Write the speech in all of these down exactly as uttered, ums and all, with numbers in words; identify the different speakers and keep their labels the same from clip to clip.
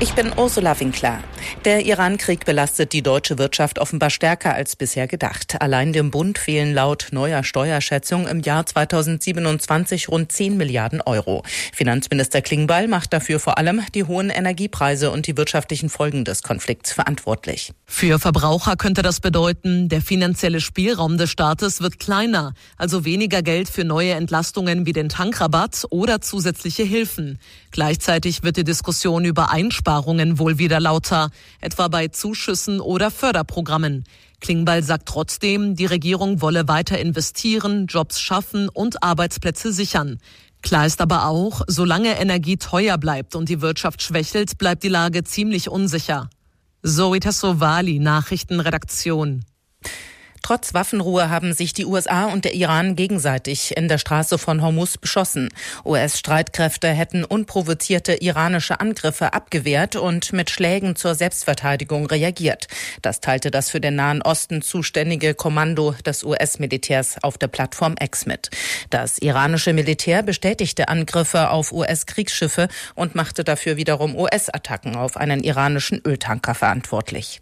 Speaker 1: Ich bin Ursula Winkler. Der Iran-Krieg belastet die deutsche Wirtschaft offenbar stärker als bisher gedacht. Allein dem Bund fehlen laut neuer Steuerschätzung im Jahr zweitausendsiebenundzwanzig rund zehn Milliarden Euro. Finanzminister Klingbeil macht dafür vor allem die hohen Energiepreise und die wirtschaftlichen Folgen des Konflikts verantwortlich.
Speaker 2: Für Verbraucher könnte das bedeuten, der finanzielle Spielraum des Staates wird kleiner, also weniger Geld für neue Entlastungen wie den Tankrabatt oder zusätzliche Hilfen. Gleichzeitig wird die Diskussion über Einsparungen wohl wieder lauter, etwa bei Zuschüssen oder Förderprogrammen. Klingbeil sagt trotzdem, die Regierung wolle weiter investieren, Jobs schaffen und Arbeitsplätze sichern. Klar ist aber auch, solange Energie teuer bleibt und die Wirtschaft schwächelt, bleibt die Lage ziemlich unsicher. Zoe Tassovali, Nachrichtenredaktion.
Speaker 1: Trotz Waffenruhe haben sich die U S A und der Iran gegenseitig in der Straße von Hormuz beschossen. U S-Streitkräfte hätten unprovozierte iranische Angriffe abgewehrt und mit Schlägen zur Selbstverteidigung reagiert. Das teilte das für den Nahen Osten zuständige Kommando des U S-Militärs auf der Plattform X mit. Das iranische Militär bestätigte Angriffe auf U S-Kriegsschiffe und machte dafür wiederum U S-Attacken auf einen iranischen Öltanker verantwortlich.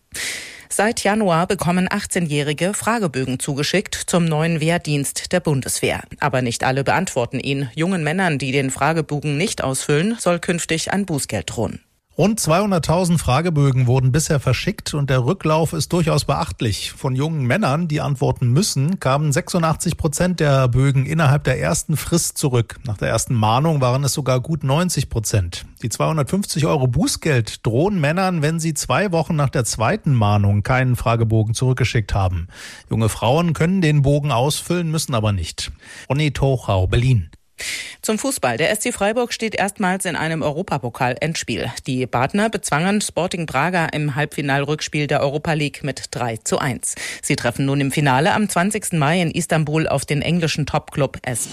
Speaker 1: Seit Januar bekommen achtzehnjährige Fragebögen zugeschickt zum neuen Wehrdienst der Bundeswehr. Aber nicht alle beantworten ihn. Jungen Männern, die den Fragebogen nicht ausfüllen, soll künftig ein Bußgeld drohen.
Speaker 3: Rund zweihunderttausend Fragebögen wurden bisher verschickt und der Rücklauf ist durchaus beachtlich. Von jungen Männern, die antworten müssen, kamen sechsundachtzig Prozent der Bögen innerhalb der ersten Frist zurück. Nach der ersten Mahnung waren es sogar gut neunzig Prozent. Die zweihundertfünfzig Euro Bußgeld drohen Männern, wenn sie zwei Wochen nach der zweiten Mahnung keinen Fragebogen zurückgeschickt haben. Junge Frauen können den Bogen ausfüllen, müssen aber nicht. Ronny Tochau, Berlin.
Speaker 1: Zum Fußball. Der S C Freiburg steht erstmals in einem Europapokal-Endspiel. Die Badner bezwangen Sporting Braga im Halbfinalrückspiel der Europa League mit drei zu eins. Sie treffen nun im Finale am zwanzigsten Mai in Istanbul auf den englischen Topclub S